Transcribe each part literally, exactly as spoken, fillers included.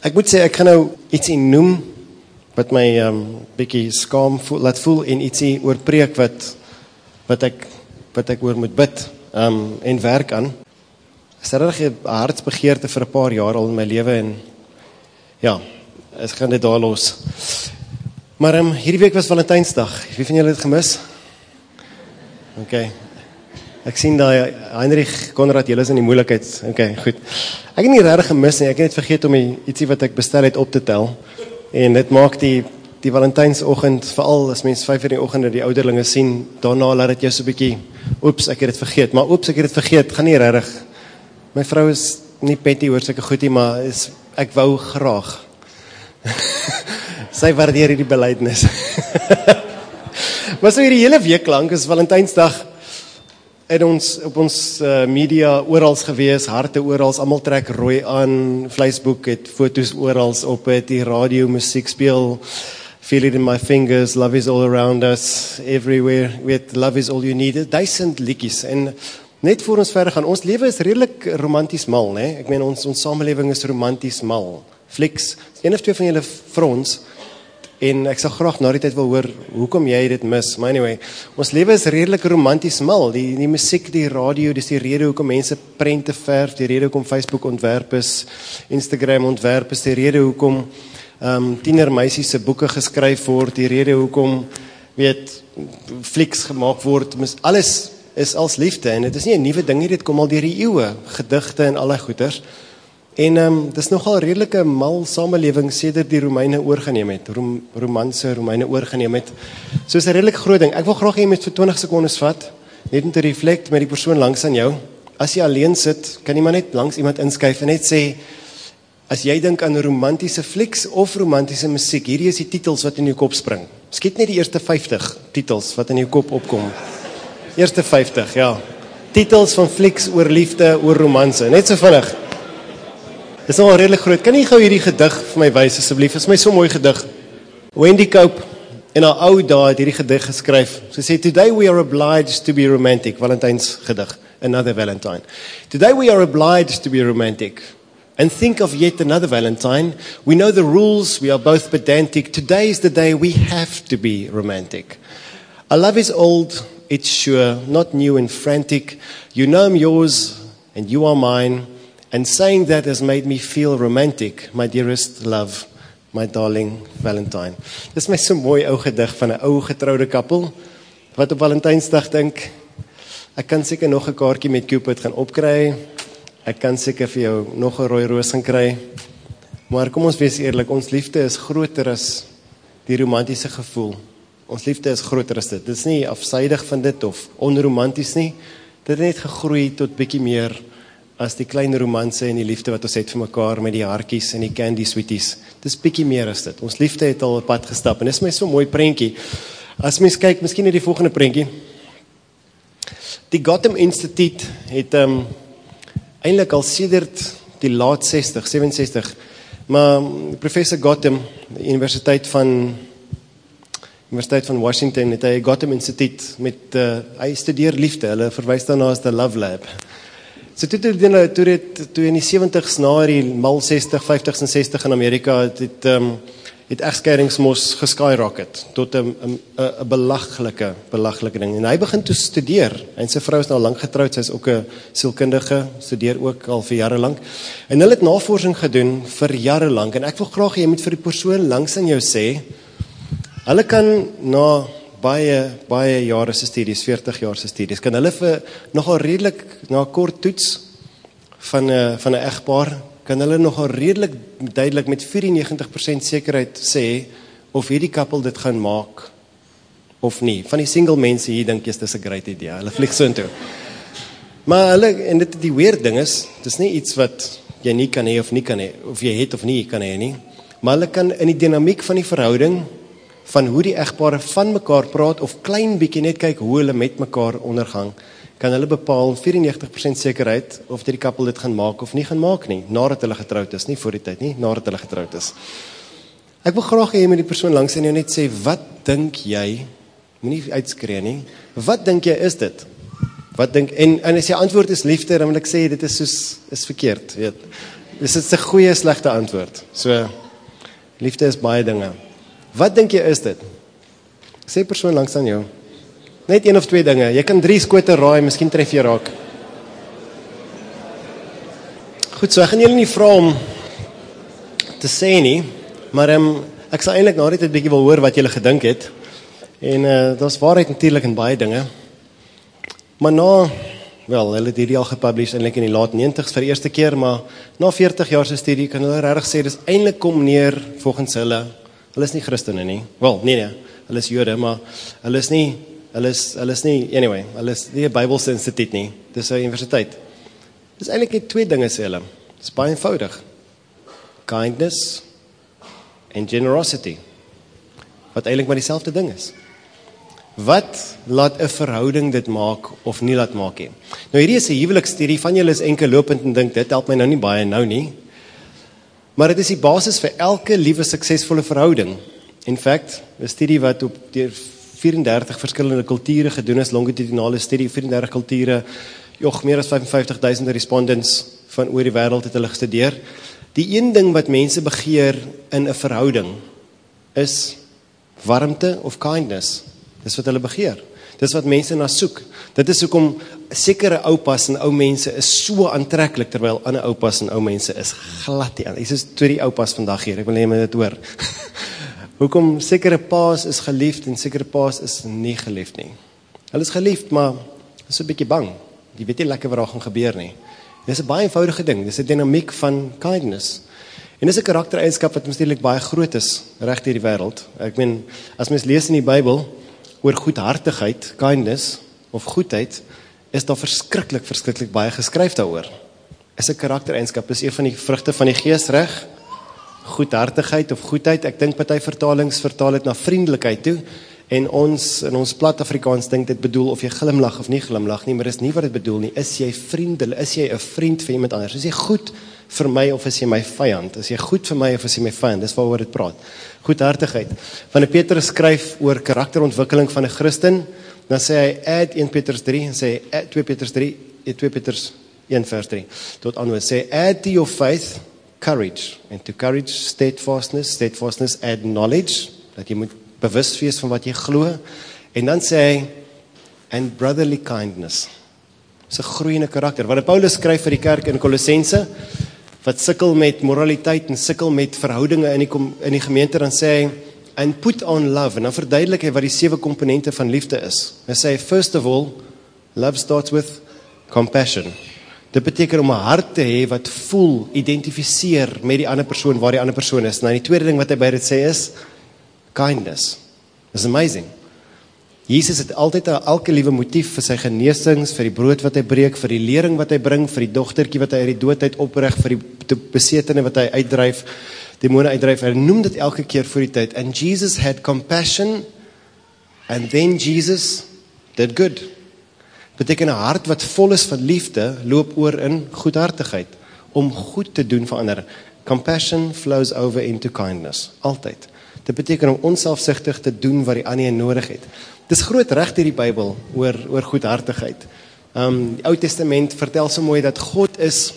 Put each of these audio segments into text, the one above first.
Ek moet sê, ek gaan nou ietsie noem, wat my um, bietjie skaam voel, laat voel, en ietsie oorpreek wat, wat ek, wat ek oor moet bid, um, en werk aan. Is regtig 'n hartsbegeerte vir 'n paar jaar al in my lewe, en ja, ek gaan dit daar los. Maar um, hierdie week was Valentynsdag, wie van julle het gemis? Ok, ek sien daai Heinrich Konrad, julle is in die moeilikheid, ok, goed. Ek het nie regtig gemis nie, ek het net vergeet om die, ietsie wat ek bestel het op te tel, en dit maak die, die Valentynsoggend, veral as mens vyf in die oggend die ouderlinge sien, daarna laat dit jou so 'n bietjie, oeps, ek het dit vergeet, maar oeps, ek het dit vergeet, gaan nie regtig. My vrou is nie petty oor sulke goed nie, maar is, ek wou graag. Sy waardeer hierdie belydenis. Maar so hierdie hele week lank is Valentynsdag in ons, op ons uh, media orals gewees, harte orals, almal trek rooi aan, Facebook het foto's orals op het, die radio, musiek speel, Feel It In My Fingers, Love Is All Around Us, Everywhere, weet, Love Is All You Need, duisend liedjies, en net voor ons verder gaan, ons lewe is redelik romanties mal, né? Ek meen, ons, ons samelewing is romanties mal. Fliks, een of twee van julle frons, en ek sal graag na die tyd wil hoor, hoekom jy dit mis, maar anyway, ons lewe is redelik romanties mal, die, die musiek, die radio, dis die rede hoekom mense prente verf, die rede hoekom Facebook ontwerp is, Instagram ontwerp is, die rede hoekom um, tienermeisies se boeke geskryf word, die rede hoekom, weet, flieks gemaak word, alles is als liefde, en dit is nie 'n nuwe ding nie, dit kom al deur die eeue, gedigte en allerlei goeters, en um, dit is nogal redelike mal samelewing sedert die Romeine oorgeneem het, Rom, Romanse Romeine oorgeneem het, so is 'n redelik groot ding. Ek wil graag hê jy moet vir twintig sekondes vat, net om te reflect met die persoon langs aan jou. As jy alleen sit, kan jy maar net langs iemand inskuif en net sê, as jy dink aan romantiese flieks of romantiese musiek, hierdie is die titels wat in jou kop spring. Skiet net die eerste vyftig titels wat in jou kop opkom. Eerste vyftig, ja. Titels van flieks oor liefde, oor romanse, net so vinnig. Dit is al redelik groot. Kan jy gou hierdie gedig vir my wys asseblief? Dit is my so mooi gedig. Wendy Cope in haar ou dae het hierdie gedig geskryf. Sy sê, today we are obliged to be romantic. Valentijns gedig, Another Valentine. Today we are obliged to be romantic. And think of yet another Valentine. We know the rules, we are both pedantic. Today is the day we have to be romantic. Our love is old, it's sure, not new and frantic. You know I'm yours, and you are mine. And saying that has made me feel romantic, my dearest love, my darling Valentine. Dis my so mooi ou gedig van 'n ou getroude koppel, wat op Valentynsdag dink, ek kan seker nog 'n kaartjie met Cupid gaan opkry, ek kan seker vir jou nog 'n rooi roos gaan kry, maar kom ons wees eerlik, ons liefde is groter as die romantiese gevoel. Ons liefde is groter as dit. Dit is nie afsydig van dit of onromanties nie. Dit het net gegroei tot bietjie meer as die klein romanse en die liefde wat ons het vir mekaar met die hartjies en die candy sweeties. Dit is bietjie meer as dit. Ons liefde het al 'n pad gestap en dit is my so mooi prentjie. As mens kyk, miskien net die volgende prentjie. Die Gotham Instituut het um, eintlik al sedert die laat sestig, sestig, maar professor Gotham, die Universiteit van Universiteit van Washington, het hy Gotham Instituut met, uh, hy studeer liefde, hulle verwys daarna as the Love Lab. So toe, toe, toe, toe in die sewentig's na die mal sestig, vyftigs en sestig in Amerika, het, het, um, het egskeidings mos geskyrocket, tot 'n 'n 'n belaglike, belaglike ding. En hy begin toe studeer, en sy vrou is nou lang getroud, sy is ook 'n sielkundige, studeer ook al vir jare lank, en hulle het navorsing gedoen vir jare lank, en ek wil graag, jy moet vir die persoon langs aan jou sê, hulle kan na baie, baie jare se studies, veertig jaar se studies, kan hulle vir nogal redelik, na 'n kort toets van 'n van 'n egpaar, kan hulle nogal redelik duidelik met vyfennegentig persent sekerheid sê, of hierdie koppel dit gaan maak, of nie. Van die single mense hier dink jy, dis 'n great idea, hulle vlieg so intoe. Maar hulle, en dit die weird ding is, dis nie iets wat jy nie kan hê of nie kan hê, of jy het of nie kan hê nie, maar hulle kan in die dinamiek van die verhouding, van hoe die egpare van mekaar praat, of klein bietjie net kyk hoe hulle met mekaar ondergang, kan hulle bepaal vyfennegentig persent sekerheid of die koppel dit gaan maak of nie gaan maak nie, nadat hulle getroud is, nie voor die tyd nie, nadat hulle getroud is. Ek wil graag hê met die persoon langs en jou net sê, wat dink jy, moenie uitskree nie, wat dink jy is dit? Wat dink, en, en as jy antwoord is liefde, dan wil ek sê, dit is soos, is verkeerd, weet. dis 'n goeie slegte antwoord. So, liefde is baie dinge. Wat dink jy is dit? Sê persoon langs aan jou. Net een of twee dinge. Jy kan drie skote raai, miskien tref jy raak. Goed, so ek gaan julle nie vra om te sê nie, maar um, ek sal eintlik na dit 'n bietjie wil hoor wat julle gedink het. En uh, daar's waarheid natuurlik in baie dinge. Maar na, wel, hulle het hierdie al gepublish eintlik in die laat negentigs vir die eerste keer, maar na veertig jaar se studie kan hulle regtig sê dis eintlik kom neer volgens hulle. Hulle is nie Christene nie. Wel, nee nee, hulle is Jode, maar hulle is nie hulle is hulle is nie anyway, hulle is nie 'n Bybelse instituut nie. Dis 'n universiteit. Dis eintlik net twee dinge sê hulle. Dis baie eenvoudig. Kindness en generosity. Wat eintlik maar dieselfde ding is. Wat laat 'n verhouding dit maak of nie laat maak nie? Nou hierdie is 'n huweliksstudie, van julle is enkel lopend en dink dit help my nou nie baie nou nie. Maar dit is die basis vir elke liewe suksesvolle verhouding. In fact, 'n studie wat op deur vyf en dertig verskillende kulture gedoen is, longitudinale studie, vyf en dertig kulture, jog meer as vyf en vyftig duisend respondents van oor die wêreld het hulle gestudeer. Die een ding wat mense begeer in 'n verhouding is warmte of kindness. Dis wat hulle begeer. Dis wat mense na soek. Dit is hoekom sekere oupas en ou mense is so aantreklik, terwyl ander oupas en ou mense is glad nie. Dis is toe die oupas vandag hier, ek wil net met dit hoor. Hoekom sekere paas is geliefd en sekere paas is nie geliefd nie. Hulle is geliefd, maar is 'n bietjie bang. Jy weet nie lekker wat daar gaan gebeur nie. Dis 'n baie eenvoudige ding. Dis 'n dinamiek van kindness. En dis 'n karaktereienskap wat natuurlik baie groot is reg deur die wêreld. Ek meen, as mens lees in die Bybel oor goedhartigheid, kindness of goedheid, is daar verskriklik verskriklik baie geskryf daaroor. Is 'n karaktereienskap, is een van die vrugte van die Gees, reg? Goedhartigheid of goedheid. Ek dink party vertalings vertaal dit na vriendelikheid toe. En ons in ons plat Afrikaans dink dit bedoel of jy glimlag of nie glimlag nie, maar dis nie wat dit bedoel nie. Is jy vriendelik? Is jy 'n vriend vir iemand anders? Is jy goed vir my of is jy my vyand? Is jy goed vir my of is jy my vyand? Dis waaroor dit praat. Goedhartigheid. Wanneer Petrus skryf oor karakterontwikkeling van 'n Christen, dan sê hy add een Petrus drie en sê twee Petrus drie, twee Petrus een vers drie. Tot aanhoor sê add to your faith courage, and to courage steadfastness, steadfastness add knowledge, dat jy moet bewus wees van wat jy glo, en dan sê hy and brotherly kindness. Dis 'n groeiende karakter. Wanneer Paulus skryf vir die kerk in Kolossense, wat sukkel met moraliteit en sukkel met verhoudinge in die, in die gemeente, dan sê hy, and put on love, en dan verduidelik hy wat die sewe komponente van liefde is. Hy sê, first of all, love starts with compassion. Dit beteken om 'n hart te hê wat voel, identifiseer met die ander persoon, waar die ander persoon is. Nou die tweede ding wat hy by dit sê is, kindness. It's amazing. Jesus het altyd 'n elke liewe motief vir sy genesings, vir die brood wat hy breek, vir die lering wat hy bring, vir die dogtertjie wat hy uit die dood uit opreg, vir die besetene wat hy uitdryf, demone uitdryf. Hy noem dit elke keer voor die tyd. And Jesus had compassion, and then Jesus did good. Beteken 'n hart wat vol is van liefde, loop oor in goedhartigheid, om goed te doen vir ander. Compassion flows over into kindness, altyd. Dit beteken om onselfsugtig te doen wat die ander nodig het. Dis groot reg deur die Bybel oor oor goedhartigheid. Um die Ou Testament vertel so mooi dat God is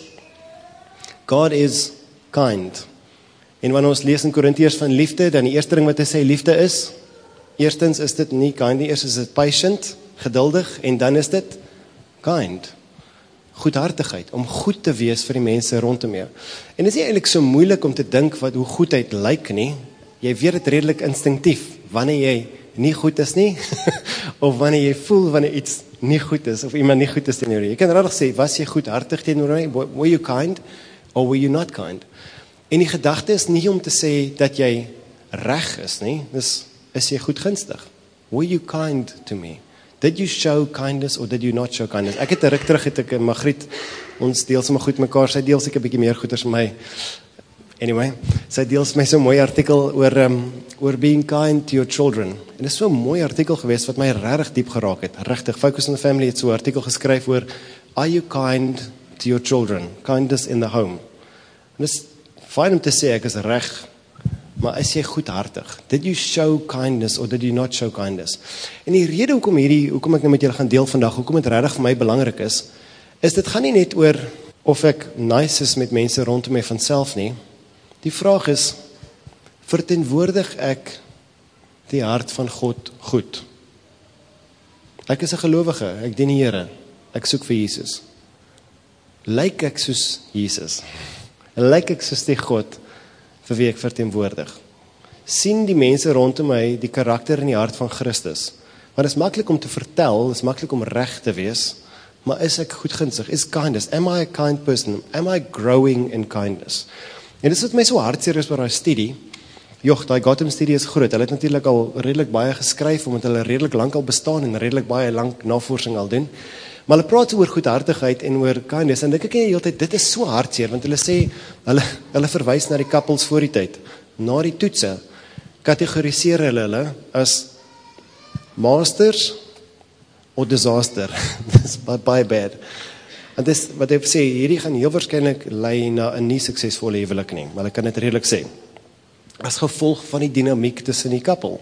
God is kind. En wanneer ons lees in Korintiërs van liefde, dan die eerste ding wat hy sê liefde is, eerstens is dit nie kind nie, eers is dit patient, geduldig, en dan is dit kind. Goedhartigheid, om goed te wees vir die mense rondom jou. En dit is nie eintlik so moeilik om te dink wat hoe goedheid lyk nie. Jy weet dit redelik instinktief, wanneer jy nie goed is nie, of wanneer jy voel wanneer iets nie goed is, of iemand nie goed is teenoor jou. Jy kan regtig sê, was jy goedhartig teenoor my? Were you kind, or were you not kind? En die gedagte is nie om te sê dat jy reg is nie, dis, is jy goedgunstig? Were you kind to me? Did you show kindness, or did you not show kindness? Ek het 'n ruk terug, het ek in Magriet, ons deel sommer goed mekaar, sy deel seker 'n bietjie meer goeders vir my. Anyway, sy deels my so 'n mooi artikel oor um, oor being kind to your children. En dit is so 'n mooi artikel geweest wat my regtig diep geraak het. Regtig, Focus on the Family het so 'n artikel geskryf oor are you kind to your children? Kindness in the home. En dit is fyn om te sê ek is reg, maar is jy goedhartig? Did you show kindness or did you not show kindness? En die rede hoekom hierdie hoekom ek nou met julle gaan deel vandag, hoekom dit regtig vir my belangrik is, is dit gaan nie net oor of ek nice is met mense rondom my vanself nie. Die vraag is, verteenwoordig ek die hart van God goed? Ek is 'n gelowige, ek dien die Here, ek soek vir Jesus. Lyk ek soos Jesus? Lyk ek soos die God vir wie ek verteenwoordig? Sien die mense rondom my die karakter en die hart van Christus? Want dit is maklik om te vertel, dit is maklik om reg te wees, maar is ek goedgunstig? Is kindness? Am I a kind person? Am I growing in kindness? En dit is wat my so hartseer is by daai studie. Joch, daai Gotham studie is groot. Hulle het natuurlik al redelik baie geskryf, omdat hulle redelik lank al bestaan en redelik baie lank navorsing al doen. Maar hulle praat so oor goedhartigheid en oor kindness, en ek kyk die hele tyd, dit is so hartseer, want hulle sê, hulle, hulle verwys na die couples voor die tyd. Na die toetse, kategoriseer hulle hulle as masters of disaster. Dis baie bad. En dis, wat ek sê, hierdie gaan heel waarskynlik lei na 'n nie suksesvolle huwelik nie, maar ek kan dit redelik sê. As gevolg van die dinamiek tussen die couple.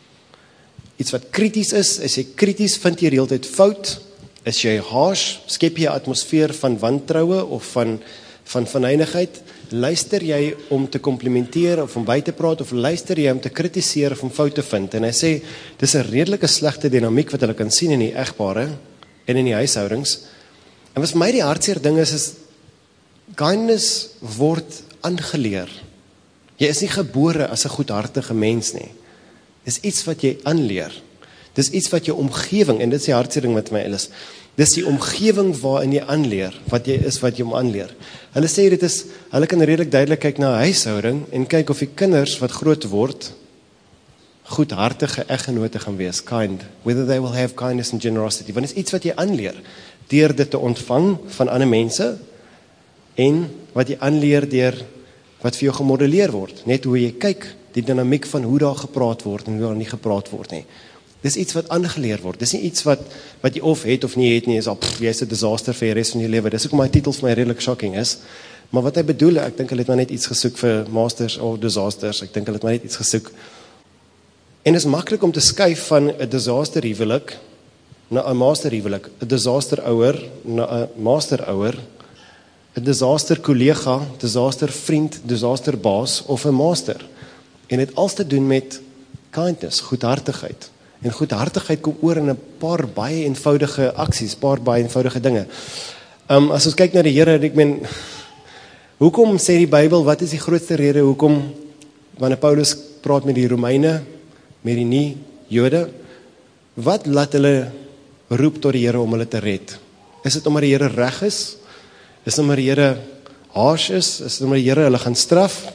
Iets wat krities is, as jy krities vind jy die hele tyd fout, is jy harsh, skep jy 'n atmosfeer van wantroue of van van venynigheid, luister jy om te komplimenteer of om by te praat, of luister jy om te kritiseer of om fout te vind, en hy sê, dis 'n redelike slegte dinamiek wat hulle kan sien in die egpare en in die huishoudings, en wat vir my die hartseer ding is, is, kindness word aangeleer. Jy is nie gebore as 'n goedhartige mens nie. Dis iets wat jy aanleer. Dis iets wat jou omgewing, en dit is die hartseer ding met my is, dis die omgewing waarin jy aanleer, wat jy is wat jy om aanleer. Hulle sê dit is, hulle kan redelik duidelik kyk na 'n huishouding, en kyk of die kinders wat groot word, goedhartige eggenote gaan wees, kind, whether they will have kindness and generosity, want dit is iets wat jy aanleer, deur dit te ontvang van ander mense, en wat jy aanleer deur wat vir jou gemodelleer word, net hoe jy kyk, die dinamiek van hoe daar gepraat word, en hoe daar nie gepraat word nie. Dis iets wat aangeleer word, dis nie iets wat, wat jy of het of nie het nie, is al, pff, jy is 'n disaster vir die res van jou lewe, dis ook my titel vir my redelik shocking is, maar wat hy bedoel, ek dink hulle het maar net iets gesoek vir masters of disasters, ek dink hulle het maar net iets gesoek, en is maklik om te skuif van 'n disaster huwelik, na 'n master huwelik, 'n disaster ouer, na 'n master ouer, 'n disaster kollega, disaster vriend, disaster baas, of 'n master, en het alles te doen met kindness, goedhartigheid, en goedhartigheid kom oor in 'n paar baie eenvoudige aksies, paar baie eenvoudige dinge. Um, as ons kyk na die Here, ek meen, hoekom sê die Bybel, wat is die grootste rede, hoekom, wanneer Paulus praat met die Romeine, met die nie-Jode, wat laat hulle roep tot die Here om hulle te red? Is dit omdat die Here reg is? Is dit omdat die Here harsh is? Is dit omdat die Here hulle gaan straf?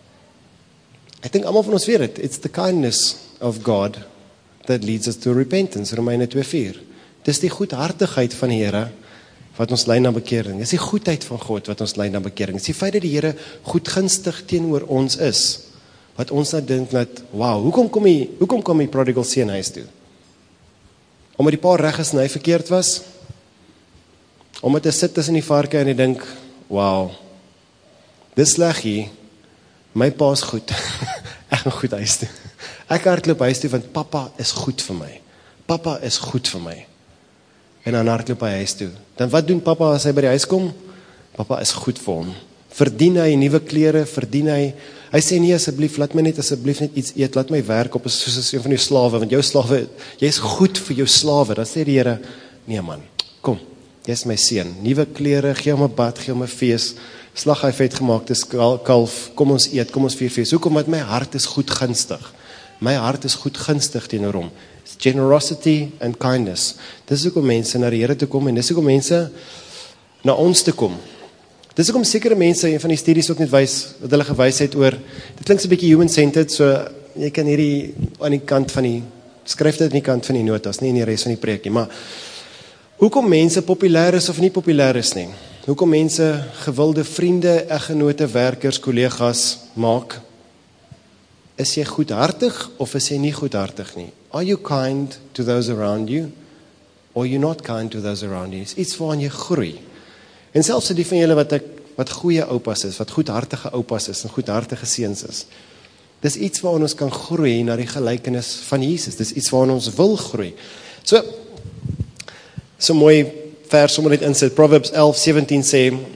Ek dink almal van ons weet dit, it's the kindness of God that leads us to repentance, Romeine twee vier. Dis die goedhartigheid van die Here wat ons lei na bekering. Dis die goedheid van God wat ons lei na bekering. Dis die feit dat die Here goedgunstig teenoor ons is, wat ons nou dink dat, wow, hoekom kom hy, hoekom kom die prodigal seun huis toe? Omdat die pa reg is en hy verkeerd was? Omdat hy sit tussen die varke en hy dink, wow, dis sleg hier, my pa is goed, ek gaan goed huis toe. Ek hardloop huis toe, want papa is goed vir my. Papa is goed vir my. En dan hardloop hy huis toe. Dan wat doen papa as hy by die huis kom? Papa is goed vir hom. Verdien hy nuwe klere, verdien hy, hy sê nie asseblief, laat my net asseblief net iets eet, laat my werk op, soos as een van jou slawe, want jou slawe, jy is goed vir jou slawe, dan sê die Here, nee man, kom, jy is my seun, nuwe klere, gee hom 'n bad, gee hom 'n fees, slag hy vetgemaakte kalf, kom ons eet, kom ons vier fees, hoekom? Want my hart is goedgunstig, my hart is goedgunstig teenoor hom, generosity and kindness, dis hoekom mense na die Here toe kom, en dis hoekom mense na ons te kom. Dis ook om sekere mense, een van die studies ook net wys, wat hulle gewys het oor, dit klink so 'n bietjie human-centered, so jy kan hierdie aan die kant van die, skryf dit aan die kant van die notas, nie in die res van die preek nie, maar hoekom mense populêr is of nie populêr is nie, hoekom mense gewilde vriende, eggenote, werkers, kollegas maak, is jy goedhartig of is jy nie goedhartig nie? Are you kind to those around you, or you not kind to those around you? Is iets waarin jy groei. En selfs die van julle wat ek, wat goeie oupas is, wat goedhartige oupas is, en goedhartige seuns is. Dis iets waarin ons kan groei na die gelykenis van Jesus. Dis iets waarin ons wil groei. So, so mooi vers sommer net insit, Proverbs elf sewentien sê,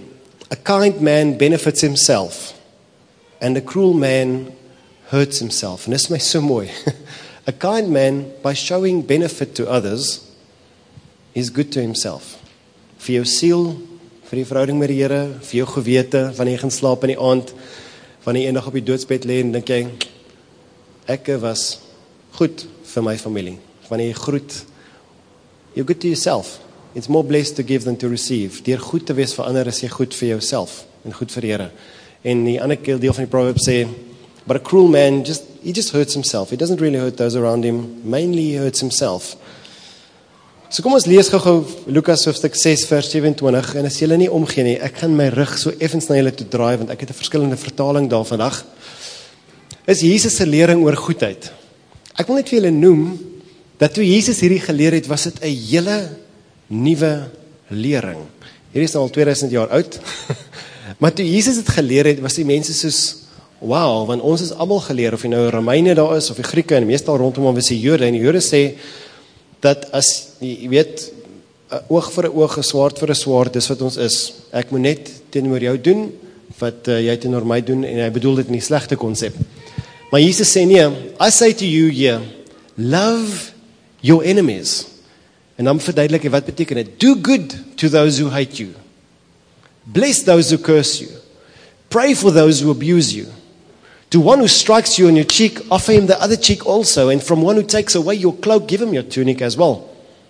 A kind man benefits himself, and a cruel man hurts himself. En dis my so mooi. A kind man, by showing benefit to others, is good to himself. Vir jou siel, vir die verhouding met die Here, vir jou gewete, wanneer jy gaan slaap in die aand, wanneer jy eendag op die doodsbed lê en dink jy, ek was goed vir my familie. Wanneer jy groet, you're good to yourself. It's more blessed to give than to receive. Deur goed te wees vir ander is jy goed vir jouself en goed vir die Here. En die ander deel van die Proverbs sê, but a cruel man, just he just hurts himself. He doesn't really hurt those around him. Mainly he hurts himself. So kom ons lees gou-gou Lukas hoofstuk ses vers sewe-en-twintig, en as julle nie omgee nie, ek gaan my rug so effens na julle toe draai, want ek het 'n verskillende vertaling daar vandag, is Jesus se lering oor goedheid. Ek wil net vir julle noem, dat toe Jesus hierdie geleer het, was dit 'n hele nuwe lering. Hierdie is nou al tweeduisend jaar oud, maar toe Jesus het geleer het, was die mense soos, wow, want ons is almal geleer, of jy nou Romeine daar is, of die Grieke, en meestal rondom hom was die Jode, en die Jode sê, dat as, jy weet, 'n oog vir 'n oog, 'n swaard vir 'n swaard, dis wat ons is. Ek moet net teenoor jou doen, wat uh, jy teenoor my doen, en hy bedoel dit in die slegte konsep. Maar Jesus sê nee, I say to you here, love your enemies. En dan verduidelik hy, wat beteken dit? Do good to those who hate you. Bless those who curse you. Pray for those who abuse you. To one who strikes you on your cheek, offer him the other cheek also. And from one who takes away your cloak, give him your tunic as well.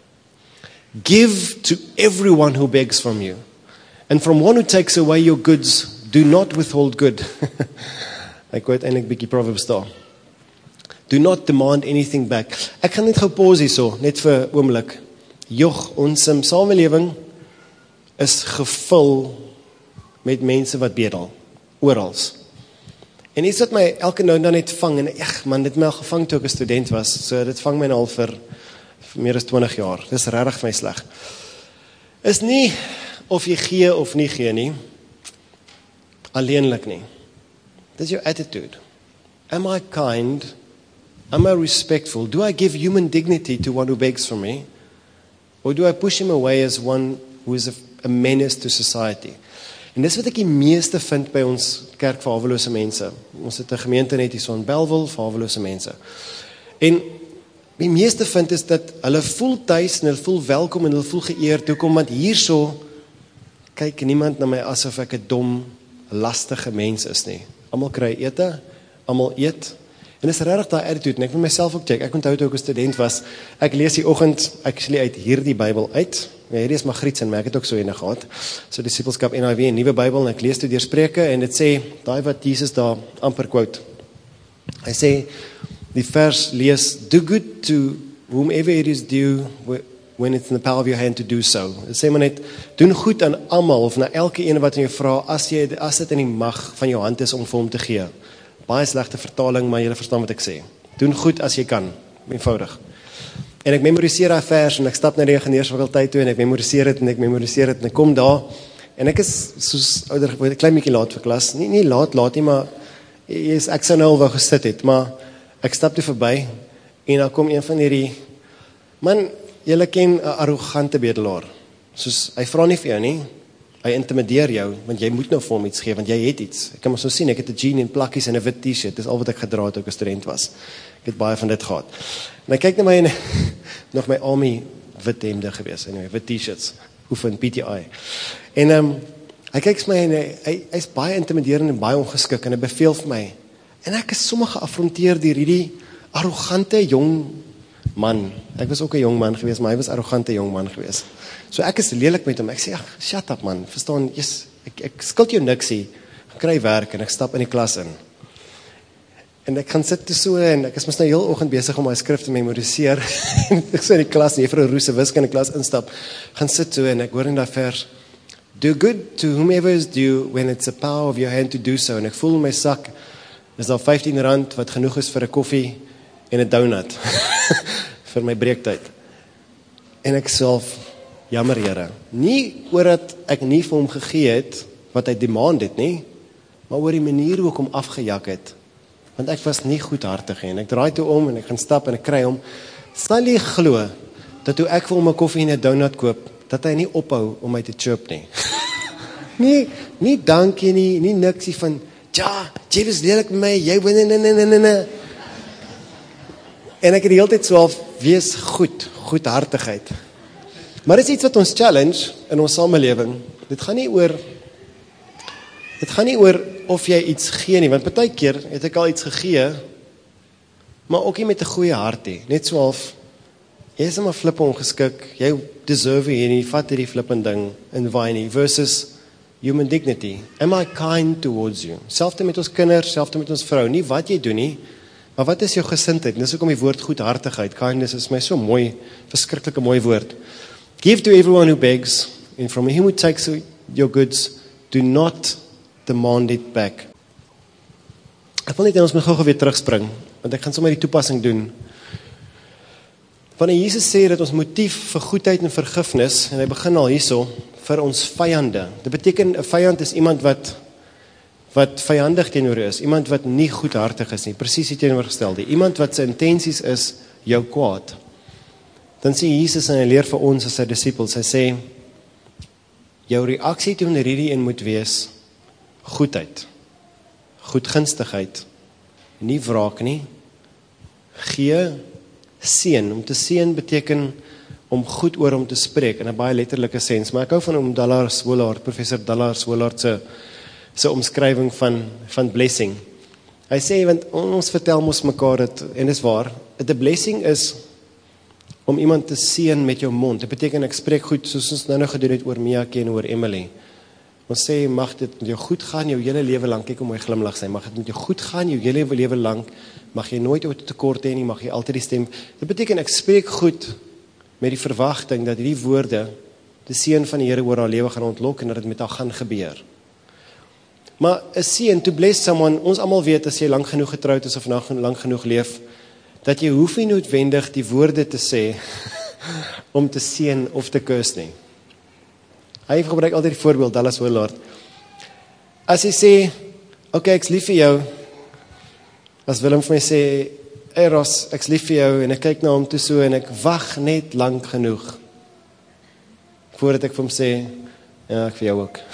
Give to everyone who begs from you. And from one who takes away your goods, do not withhold good. Ek hoor eintlik bietjie Proverbs daar. Do not demand anything back. Ek gaan net gou pause hierso, net vir 'n oomblik. Jog, ons samelewing is gevul met mense wat bedel, orals. En iets wat my elke nou en dan net vang, en eg man, dit het my al gevang toe ek 'n student was, so dit vang my nou al vir, vir meer as twintig jaar, dit is regtig vir my sleg, is nie of jy gee of nie gee nie, alleenlik nie. Dit is jou attitude. Am I kind? Am I respectful? Do I give human dignity to one who begs from me? Or do I push him away as one who is a, a menace to society? En dis wat ek die meeste vind by ons kerk vir hawelose mense. Ons het 'n gemeente net hier so in Bellville vir hawelose mense. En die meeste vind is dat hulle voel tuis en hulle voel welkom en hulle voel geëerd. Hoekom? Want hierso kyk niemand na my asof ek 'n dom, lastige mens is nie. Almal kry ete, almal eet. En dis regtig daai attitude, en ek moet myself ook check. Ek onthou toe ek 'n student was, ek lees die oggend actually uit hierdie Bybel uit. Ja, hierdie is maar Grieks en maar ek het ook so ene gehad. So Discipleskap N I V, 'n nuwe Bybel, en ek lees toe deur Spreuke en dit sê, daai wat Jesus daar amper quote. Hy sê, die vers lees, do good to whomever it is due when it's in the power of your hand to do so. Dit sê maar net, doen goed aan almal of na elke een wat jy vra, as jy as dit in die mag van jou hand is om vir hom te gee. Baie slegte vertaling, maar julle verstaan wat ek sê. Doen goed as jy kan, eenvoudig. En ek memoriseer daai vers en ek stap na die ingenieursfakulteit toe en ek memoriseer dit en ek memoriseer dit en ek kom daar en ek is soos ouder, 'n klein bietjie laat vir klas. Nie nie laat laat nie, maar is ek sou nou al wou gesit het, maar ek stap toe verby en dan kom een van hierdie man, julle ken 'n arrogante bedelaar. Soos hy vra nie vir jou nie. Hy intimideer jou, want jy moet nou vir hom iets gee, want jy het iets. Ek kan mos nou sien, ek het 'n jean en plakkies en 'n wit t-shirt, dis al wat ek gedra het toe ek 'n student was. Ek het baie van dit gehad. En hy kyk na my en nog my army wit hemde gewees, anyway, wit t-shirts, oefen P T I. En um, hy kyk my en hy, hy, hy is baie intimiderend en baie ongeskik en hy beveel vir my. En ek is sommer geaffronteer deur hierdie arrogante jong man. Ek was ook 'n jong man gewees, maar hy was 'n arrogante jong man gewees. So ek is lelik met hom. Ek sê, ag, shut up man. Verstaan, yes, ek ek skuld jou niksie. Ek kry werk en ek stap in die klas in. En ek gaan sit so en ek is mos nou heel oggend besig om my skrif te memoriseer. Ek sê in die klas, juffrou Roos se wiskunde klas instap, gaan sit so en ek hoor in daai vers, do good to whomever is due when it's a power of your hand to do so. En ek voel in my sak, is daar vyftien rand wat genoeg is vir 'n koffie en 'n donut vir my breektyd. En ek self, jammer Here, nie oordat ek nie vir hom gegee het wat hy demand het nie, maar oor die manier hoe ek hom afgejak het. Want ek was nie goedhartig en ek draai toe om en ek gaan stap en ek kry hom. Sal jy glo dat toe ek vir hom 'n koffie en 'n donut koop, dat hy nie ophou om my te chirp nie. nie, nie dankie nie, nie niksie van, ja, jy was lelik met my, jy win, nee, nee, nee, nee, nee. En ek het die hele tyd so al, wees goed, goedhartigheid. Maar is iets wat ons challenge in ons samelewing. Dit gaan nie oor, dit gaan nie oor of jy iets gee nie, want partykeer het ek al iets gegee, maar ook nie met 'n goeie hart nie, net so half, jy is maar flippe ongeskik, jy deserve hier nie, vat hierdie flippend ding en waai nie, versus human dignity. Am I kind towards you? Selfde met ons kinders, selfde met ons vrou, nie wat jy doen nie, maar wat is jou gesindheid? En dis ook om die woord goedhartigheid, kindness is my so mooi, verskriklike mooi woord. Give to everyone who begs, and from him who takes your goods, do not demand it back. Ek wil net en ons moet gou weer terugspring, want ek gaan sommer die toepassing doen. Wanneer Jesus sê dat ons motief vir goedheid en vergifnis, en hy begin al hierso, vir ons vyande. Dit beteken, 'n vyand is iemand wat, wat vyandig teenoor is, iemand wat nie goedhartig is nie, presies die teenoorgestelde, iemand wat sy intensies is, jou kwaad. Dan sê Jesus en hy leer vir ons as sy disippels, hy sê, jou reaksie teenoor hierdie een moet wees, goedheid, goedgunstigheid, nie wraak nie, gee, seën. Om te seën beteken om goed oor hom te spreek, in 'n baie letterlike sens, maar ek hou van om Dallas Willard, professor Dallas Willard se, se omskrywing van, van blessing. Hy sê, want ons vertel mos mekaar dit, en dis waar, the blessing is om iemand te seën met jou mond. Dit beteken ek spreek goed, soos ons nou nou gedoen het oor Mia en oor Emily. Ons sê, mag dit met jou goed gaan jou hele lewe lank, kyk hoe mooi glimlag sy, mag dit met jou goed gaan jou hele lewe lank, mag jy nooit ooit tekort hê nie, mag jy altyd die stem. Dit beteken ek spreek goed met die verwagting dat hierdie woorde die seën van die Here oor haar lewe gaan ontlok en dat dit met haar gaan gebeur. Maar 'n seën, to bless someone, ons almal weet as jy lank genoeg getroud is of nog lank genoeg leef, dat jy hoef nie noodwendig die woorde te sê om te seën of te kus nie. Hy gebruik altyd die voorbeeld, Dallas Willard. As hy sê, okay, ek's lief vir jou, as Willem vir my sê, hey Ross, ek's lief vir jou, en ek kyk na hom toe so, en ek wag net lank genoeg, voordat ek vir hom sê, ja, ek vir jou ook.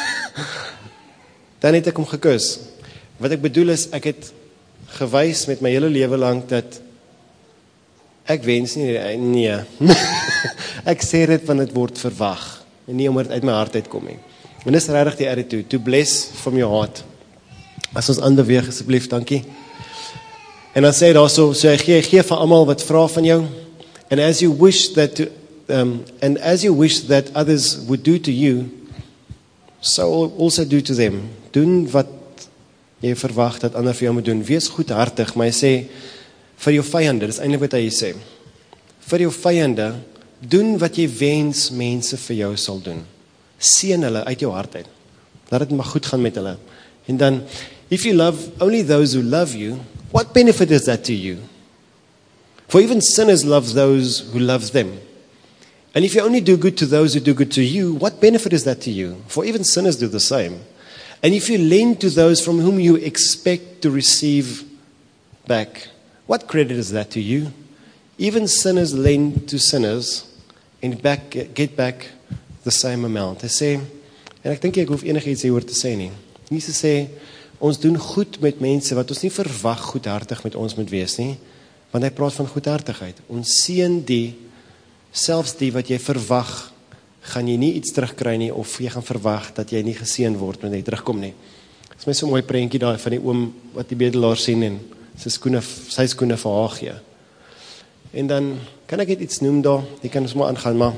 Dan het ek hom gekus. Wat ek bedoel is, ek het gewys met my hele lewe lang, dat ek wens nie, nee, ek sê dit, want het word verwag, en nie omdat het uit my hart uitkom nie. En dis regtig die attitude, to bless from your heart. As ons ander weeg, asseblief, dankie. En dan sê hy daar so, so hy gee, gee van almal wat vra van jou, and as you wish that, to, um, and as you wish that others would do to you, so also do to them. Doen wat jy verwag dat ander vir jou moet doen. Wees goedhartig, maar hy sê, vir jou vyande, dis eintlik wat hy sê, vir jou vyande, doen wat jy wens mense vir jou sal doen. Seën hulle uit jou hart uit. Laat dit maar goed gaan met hulle. En dan, if you love only those who love you, what benefit is that to you? For even sinners love those who love them. And if you only do good to those who do good to you, what benefit is that to you? For even sinners do the same. And if you lend to those from whom you expect to receive back, what credit is that to you? Even sinners lend to sinners and back, get back the same amount. Hy sê, en ek dink ek hoef enigiets hieroor te sê nie. Jesus sê, ons doen goed met mense wat ons nie verwag goedhartig met ons moet wees nie, want hy praat van goedhartigheid. Ons seën die, selfs die wat jy verwag, gaan jy nie iets terugkry nie, of jy gaan verwag dat jy nie geseën word wanneer jy terugkom nie. Dit is my so mooi prentjie daar van die oom wat die bedelaar sien en sy skoene, sy skoene vir haar gee. En dan kan ek net iets noem daar, jy kan ons maar aangaan, maar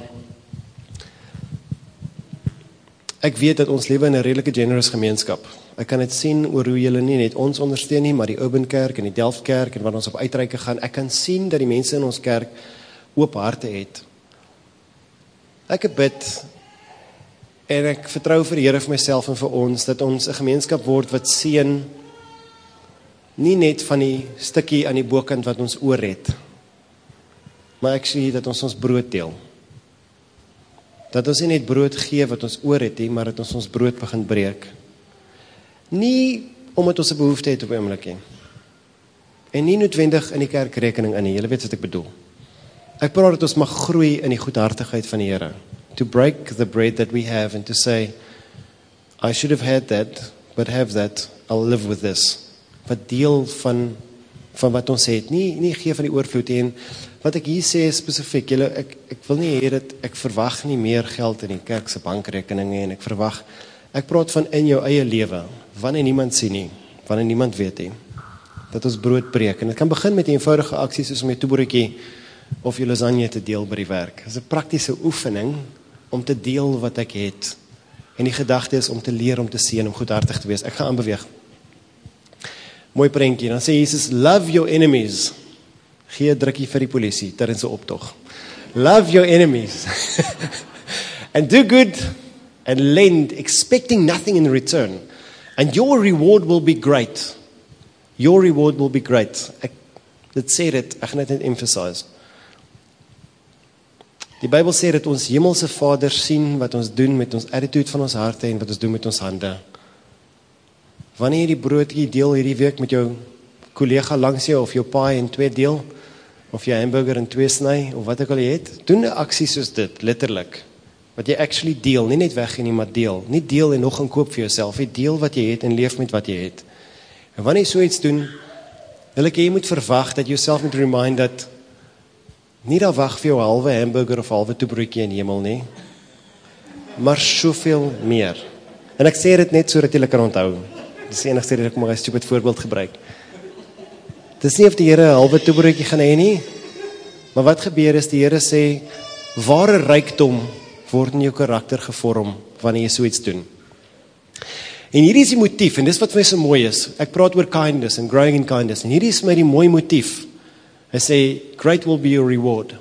ek weet dat ons lewe in 'n redelike generous gemeenskap. Ek kan dit sien oor hoe julle nie net ons ondersteun nie, maar die Urban Kerk en die Delft Kerk en wat ons op uitreike gaan. Ek kan sien dat die mense in ons kerk oop harte het. Ek bid en ek vertrou vir die Here, vir myself en vir ons, dat ons 'n gemeenskap word wat seën, nie net van die stukkie aan die bokant wat ons oor het, maar actually dat ons ons brood deel. Dat ons nie net brood gee wat ons oor het nie, maar dat ons ons brood begin breek. Nie omdat ons 'n behoefte het op 'n oomblik nie. En nie noodwendig in die kerkrekening in nie, julle weet wat ek bedoel. Ek praat dat ons mag groei in die goedhartigheid van die Here. To break the bread that we have and to say, I should have had that, but have that, I'll live with this. Wat deel van, van wat ons het, nie, nie gee van die oorvloed en wat ek hier sê spesifiek, julle, ek, ek wil nie hê dat ek verwag nie meer geld in die kerk se bankrekeninge en ek verwag, ek praat van in jou eie lewe, wanneer niemand sien nie, wanneer niemand weet nie, dat ons brood breek, en het kan begin met die eenvoudige aksies soos om jou toebroodjie of jou lasagne te deel by die werk. Dit is 'n praktiese oefening om te deel wat ek het, en die gedagte is om te leer om te seën, om goedhartig te wees. Ek gaan aanbeweeg. Mooi prentjie, dan sê Jesus, love your enemies. Gee 'n drukkie vir die polisie, tydens 'n optog. Love your enemies. And do good, and lend, expecting nothing in return. And your reward will be great. Your reward will be great. Ek, dit sê dit, ek gaan dit net emphasize. Die Bybel sê dat ons hemelse Vader sien wat ons doen met ons attitude van ons harte en wat ons doen met ons hande. Wanneer jy die broodjie deel hierdie week met jou kollega langs jou of jou paai in twee deel, of jy hamburger in twee sny, of wat ek al jy het, doen 'n aksie soos dit, letterlik. Wat jy actually deel, nie net weggee nie, maar deel. Nie deel en nog gaan koop vir jouself, jy deel wat jy het en leef met wat jy het. En wanneer jy so iets doen, wil ek jy moet verwag dat jy jouself moet remind dat nie daar wag vir jou halwe hamburger of halwe toebroodjie in die hemel nie, maar soveel meer. En ek sê dit net so dat jy kan onthou. Dis die enigste rede ek maar 'n stupid voorbeeld gebruik. Dis nie of die Here 'n halwe toebroodjie gaan hê nie, maar wat gebeur is die Here sê, ware rykdom word in jou karakter gevorm wanneer jy so iets doen. En hierdie is die motief, en dis wat vir my so mooi is. Ek praat oor kindness and growing in kindness, en hierdie is my die mooi motief. Hy sê, great will be your reward.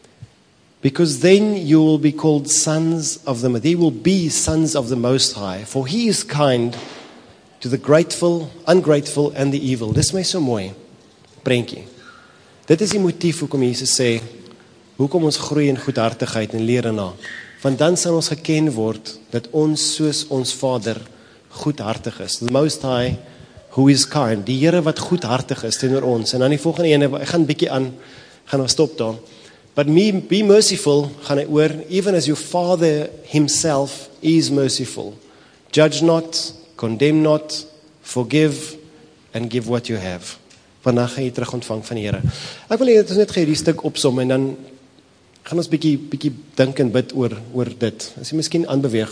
Because then you will be called sons of the, they will be sons of the Most High, for He is kind to the grateful, ungrateful and the evil. Dis my so mooi, prentjie. Dit is die motief hoekom Jesus sê, hoekom ons groei in goedhartigheid en leer daarna. Want dan sal ons geken word, dat ons soos ons Vader goedhartig is. The Most High, who is kind. Die Here wat goedhartig is teenoor ons. En dan die volgende ene, ek gaan 'n bietjie aan, gaan ons stop daar. But me, be merciful, gaan hy oor, even as your Father himself is merciful. Judge not, condemn not, forgive, and give what you have. Vandag gaan jy terug ontvang van die Here. Ek wil hê dat ons net hierdie stuk opsom, en dan gaan ons bietjie, bietjie dink en bid oor, oor dit. As jy miskien aanbeweeg.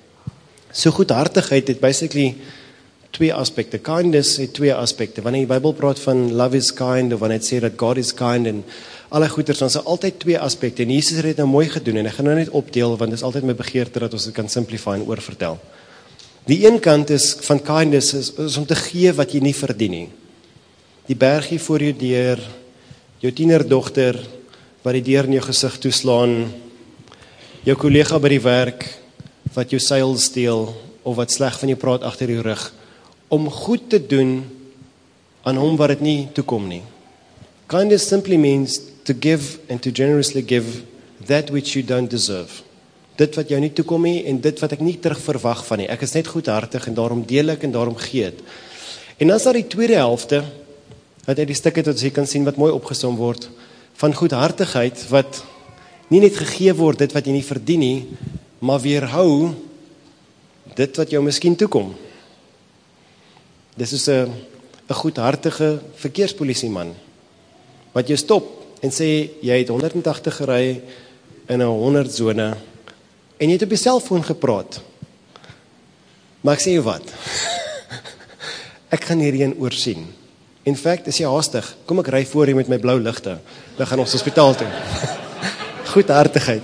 So goedhartigheid het basically twee aspekte. Kindness het twee aspekte. Wanneer die Bybel praat van love is kind, of wanneer het sê dat God is kind, en alle goeders, dan is altyd twee aspekte. En Jesus het dit nou mooi gedoen, en ek gaan nou net opdeel, want dit is altyd my begeerte dat ons dit kan simplify en oorvertel. Die een kant is van kindness, is, is om te gee wat jy nie verdien nie. Die bergie voor jou deur, jou tienerdogter, wat die deur in jou gesig toeslaan, jou kollega by die werk, wat jou seil steel, of wat sleg van jou praat agter jou rug, om goed te doen aan hom wat dit nie toekom nie. Kindness simply means to give and to generously give that which you don't deserve. Dit wat jou nie toekom nie, en dit wat ek nie terug verwag van nie. Ek is net goedhartig, en daarom deel ek, en daarom gee het. En dan is daar die tweede helfte, wat uit die stukke wat jy kan sien, wat mooi opgesom word, van goedhartigheid, wat nie net gegee word, dit wat jy nie verdien nie, maar weerhou, dit wat jou miskien toekom. Dis is 'n 'n goedhartige verkeerspolisieman, wat jou stop, en sê, jy het honderd en tagtig gery, in 'n honderd sone, en jy het op die selfoon gepraat. Maar ek sê jou wat, ek gaan hierheen oorsien. In fact, is jy haastig, kom ek ry voor jy met my blou ligte, dan gaan ons hospitaal toe. Goedhartigheid.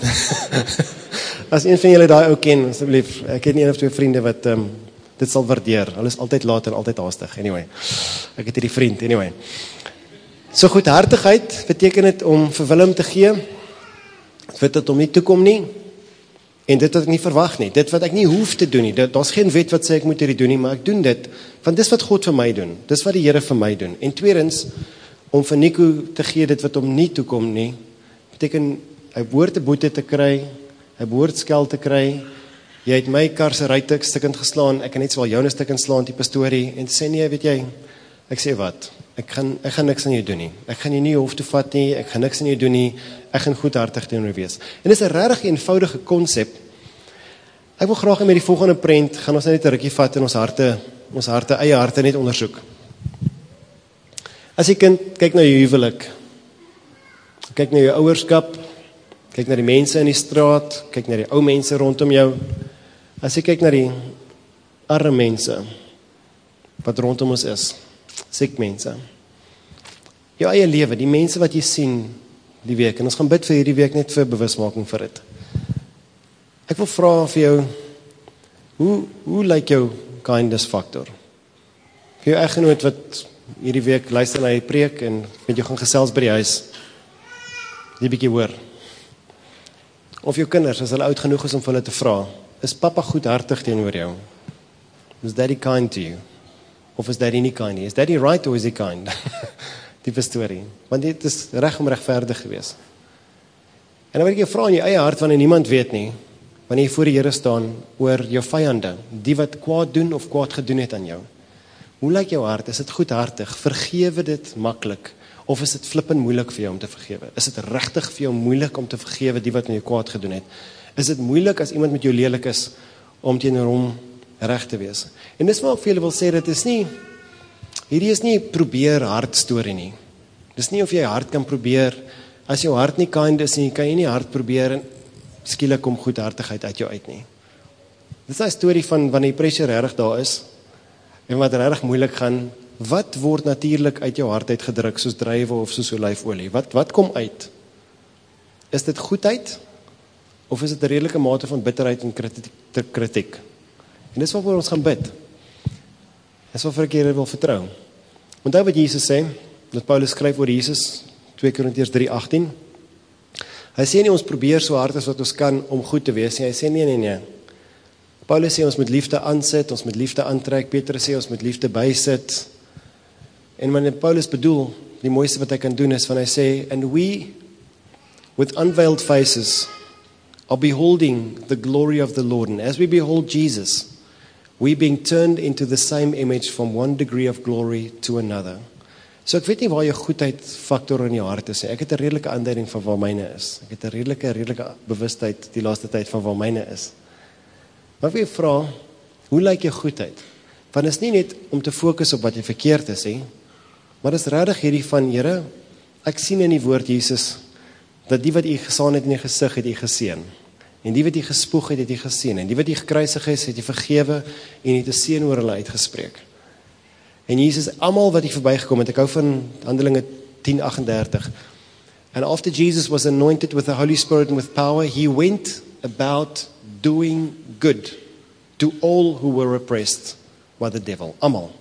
As een van julle daai ou ken, asseblief, ek het nie een of twee vriende wat um, dit sal waardeer. Hulle is altyd laat en altyd haastig. Anyway, ek het hierdie vriend, anyway. So goedhartigheid beteken dit om vir Willem te gee, dit wat hom nie toekom nie, en dit wat ek nie verwag nie, dit wat ek nie hoef te doen nie, daar's geen wet wat sê ek moet hierdie doen nie, maar ek doen dit, want dis wat God vir my doen, dis wat die Here vir my doen. En tweedens, om vir Nico te gee dit wat hom nie toekom nie, beteken, hy behoort 'n boete te kry, hy behoort skeld te kry, jy het my kar se ruit stukkend geslaan, ek kan net swaal jou 'n stukkend slaan, tipe storie, en sê nee, weet jy, ek sê wat, ek gaan, ek gaan niks aan jou doen nie, ek gaan jou nie hof toe vat nie, ek gaan niks aan jou doen nie, ek gaan goedhartig teenoor wees. En dis 'n regtig eenvoudige konsep, Ek wil graag met die volgende prent, gaan ons net 'n rukkie vat in ons harte, ons harte, eie harte net ondersoek. As jy kind, kyk na jou huwelik, kyk na jou ouerskap, kyk na die mense in die straat, kyk na die ou mense rondom jou, as jy kyk na die arme mense, wat rondom ons is, siek mense, jou eie lewe, die mense wat jy sien die week, en ons gaan bid vir hierdie week net vir bewusmaking vir dit. Ek wil vra vir jou, hoe, hoe lyk jou kindness factor? Vir jou eggenoot wat hierdie week luister na die preek en met jou gaan gesels by die huis, die bietjie hoor. Of jou kinders, as hulle oud genoeg is om vir hulle te vra, is papa goedhartig teenoor jou? Is daddy kind to you? Of is daddy nie kind nie? Is daddy right or is he kind? Diepe storie. Want dit is reg om regverdig gewees. En dan wil ek jou vra in jou eie hart, wanneer niemand weet nie, wanneer jy voor die Here staan, oor jou vyande, die wat kwaad doen of kwaad gedoen het aan jou. Hoe lyk jou hart? Is dit goedhartig? Vergewe dit maklik? Of is dit flippend moeilik vir jou om te vergewe? Is dit regtig vir jou moeilik om te vergewe die wat met jou kwaad gedoen het? Is dit moeilik as iemand met jou lelik is, om teenoor hom reg te wees? En dis wat ek vir julle wil sê, dit is nie, hierdie is nie probeer hart storie nie. Dis nie of jy hart kan probeer, as jou hart nie kind is nie, kan jy nie hart probeer en skielik kom goedhartigheid uit jou uit nie. Dis 'n storie van wanneer die pressure regtig daar is, en wat regtig moeilik gaan, wat word natuurlik uit jou hart uitgedruk, soos druiwe of soos olyfolie? Wat, wat kom uit? Is dit goedheid? Of is dit 'n redelike mate van bitterheid en kritiek? En dis waarvoor ons gaan bid. Dis waarvoor ek julle wil vertrou. Onthou wat Jesus sê, dat Paulus skryf oor Jesus, twee Korintiërs drie agtien. Hy sê nie ons probeer so hard as wat ons kan om goed te wees nie. Hy sê nee, nee, nee. Paulus sê ons moet liefde aansit, ons moet liefde aantrek. Petrus sê ons moet liefde bysit. En wanneer Paulus bedoel, die mooiste wat hy kan doen is van hy sê, and we, with unveiled faces, are beholding the glory of the Lord. And as we behold Jesus, we being turned into the same image from one degree of glory to another. So ek weet nie waar jou goedheid factor in jou hart is. Ek het 'n redelike aanduiding van waar myne is. Ek het 'n redelike redelike bewustheid die laaste tyd van waar myne is. Maar ek wil vra, hoe lyk jou goedheid? Want is nie net om te fokus op wat jy verkeerd is, he, maar is regtig hierdie van, Here, ek sien in die woord Jesus, dat die wat u gesaan het in die gesig het u geseën. En die wat u gespoeg het, het u geseën. En die wat u gekruisig is, het u vergewe en het 'n seën oor hulle uitgespreek. En Jesus, almal wat hy verbygekom het, ek hou van Handelinge tien agt agt dertig. And after Jesus was anointed with the Holy Spirit and with power, he went about doing good to all who were oppressed by the devil. Almal.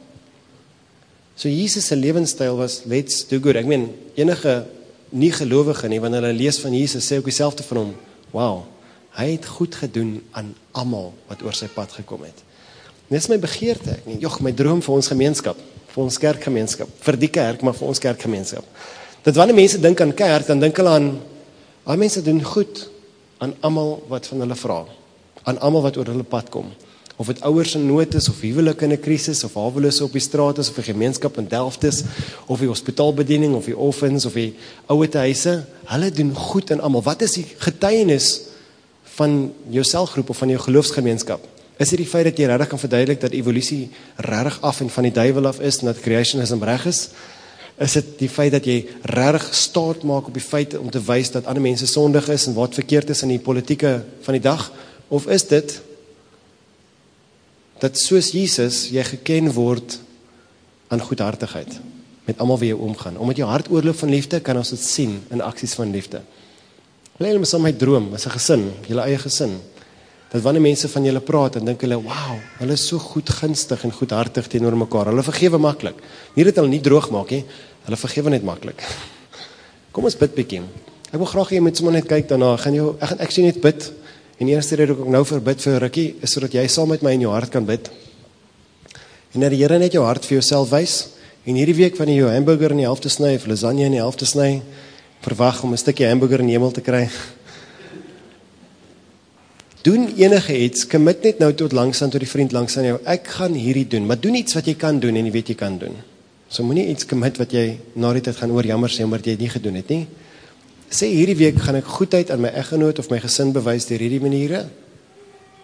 So Jesus se lewenstyl was, let's do good. Ek meen, enige nie gelowige nie, wanneer hulle lees van Jesus, sê ook dieselfde van hom, wow, hy het goed gedoen aan almal wat oor sy pad gekom het. En dit is my begeerte, ek nie, joh, my droom vir ons gemeenskap, vir ons kerkgemeenskap, vir die kerk, maar vir ons kerkgemeenskap. Dat wanneer mense dink aan kerk, dan dink hulle aan, al mense doen goed aan almal wat van hulle vra, aan almal wat oor hulle pad kom. Of het ouers in nood is, of huwelik in 'n krisis, of haweloos op die straat is, of 'n gemeenskap in Delft is, of die hospitaalbediening, of die orphans, of die ouetehuise, hulle doen goed aan almal. Wat is die getuienis van jou selgroep of van jou geloofsgemeenskap? Is dit die feit dat jy regtig kan verduidelik dat evolusie regtig af en van die duiwel af is en dat creationism reg is? Is dit die feit dat jy regtig staat maak op die feit om te wys dat ander mense sondig is en wat verkeerd is in die politieke van die dag? Of is dit dat soos Jesus jy geken word aan goedhartigheid met almal wie jy omgaan? Omdat jou hart oorloop van liefde, kan ons dit sien in aksies van liefde. Wil julle saam met my droom as 'n gesin, julle eie gesin, dat wanneer mense van julle praat, dan dink hulle, wow, hulle is so goedgunstig en goedhartig teenoor mekaar. Hulle vergewe maklik. Nie dat hulle nie droog maak nie, hulle vergewe net maklik. Kom ons bid bietjie. Ek wil graag hê jy moet sommer net kyk daarna. Gaan jou ek gaan ek sien net bid. En die eerste rede ook nou vir bid vir rukkie is sodat jy saam met my in jou hart kan bid. En dat die Here net jou hart vir jouself wys. En hierdie week wanneer jy jou hamburger in die helfte sny of lasagne in die helfte sny, verwag om 'n stukkie hamburger in die hemel te kry. Doen enige iets, commit net nou tot langs aan tot die vriend langs aan jou. Ek gaan hierdie doen, maar doen iets wat jy kan doen en jy weet jy kan doen. So moenie iets commit wat jy na die tyd gaan oor jammer sê omdat jy dit nie gedoen het nie. Sê hierdie week gaan ek goedheid aan my eggenoot of my gesin bewys deur hierdie maniere.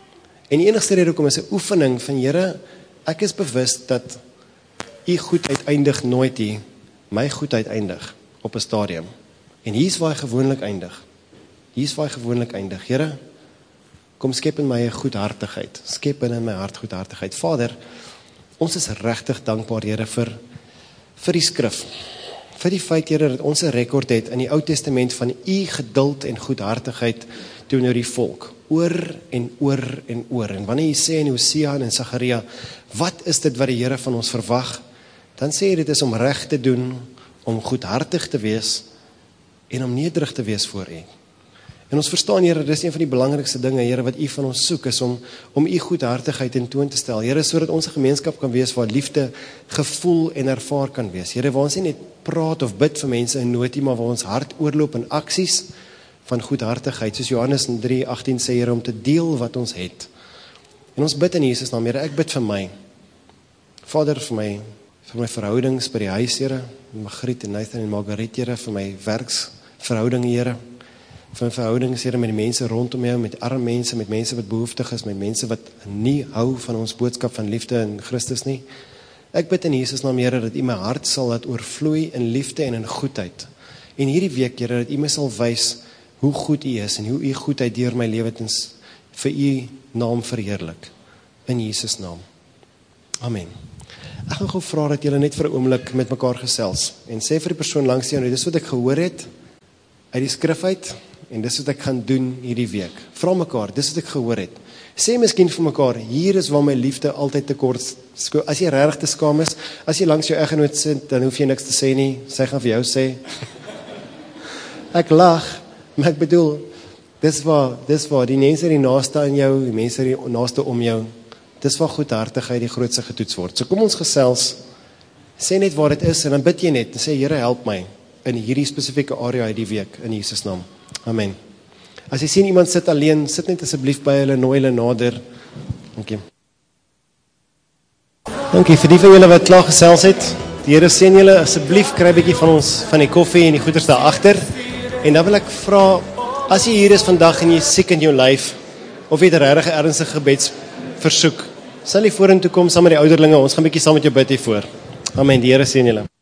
En die enigste rede hoekom is 'n oefening van Here, ek is bewus dat U goedheid eindig nooit hier, my goedheid eindig op 'n stadium. En hier's waar hy gewoonlik eindig. Hier's waar hy gewoonlik eindig. Here, kom skep in my 'n goedhartigheid. Skep in my hart goedhartigheid. Vader, ons is regtig dankbaar, Here, vir vir die skrif. Vir die feit, Here, dat ons 'n rekord het in die Ou Testament van U geduld en goedhartigheid teenoor die volk. Oor en oor en oor. En wanneer jy sê in Hosea en in Sagaria, wat is dit wat die Here van ons verwag? Dan sê hy dit is om reg te doen, om goedhartig te wees en om nederig te wees voor U. En ons verstaan, Here, dis een van die belangrikste dinge, Here, wat U van ons soek, is om, om U goedhartigheid in toon te stel. Here, sodat ons 'n gemeenskap kan wees waar liefde gevoel en ervaar kan wees. Here, waar ons nie net praat of bid vir mense in nood nie, maar waar ons hart oorloop in aksies van goedhartigheid, soos Johannes drie agtien sê, Here, om te deel wat ons het. En ons bid in Jesus naam, Here, ek bid vir my. Vader, vir my, vir my verhoudings by die huis, Here, Margriet en Nathan en Margaret, Here, vir my werksverhouding, Here, vir my verhoudings, Here, met die mense rondom jou, met arme mense, met mense wat behoeftig is, met mense wat nie hou van ons boodskap van liefde in Christus nie. Ek bid in Jesus naam, Here, dat U my hart sal laat oorvloei in liefde en in goedheid. En hierdie week, Here, dat U my sal wys hoe goed U is en hoe U goedheid deur my lewe tens vir U naam verheerlik. In Jesus naam. Amen. Ek gaan gou vra dat julle net vir 'n oomblik met mekaar gesels en sê vir die persoon langs jou, dis wat ek gehoor het uit die skrif uit en dis wat ek gaan doen hierdie week. Vra mekaar, dis wat ek gehoor het. Sê miskien vir mekaar, hier is waar my liefde altyd tekort. As jy regtig te skaam is, as jy langs jou eggenoot sit, dan hoef jy niks te sê nie. Sy gaan vir jou sê. Ek lag, maar ek bedoel, dis waar, dis waar die mense die naaste aan jou, die mense die naaste om jou. Dis waar goedhartigheid die grootste getoets word. So kom ons gesels, sê net waar dit is, en dan bid jy net, en sê, Here, help my, in hierdie spesifieke area uit die week, in Jesus naam. Amen. As jy sien iemand sit alleen, sit net asseblief by hulle, nooi hulle nader. Dankie. Dankie vir die van julle wat klaar gesels het. Die Here seën julle, asseblief kry 'n bietjie van ons, van die koffie en die goeders daar agter. En dan wil ek vra, as jy hier is vandag en jy is siek in jou lyf, of jy het 'n regtig ernstige gebedsversoek, sal jy vorentoe kom saam met die ouderlinge, ons gaan 'n bietjie saam met jou bid hiervoor. Amen, die Here seën julle.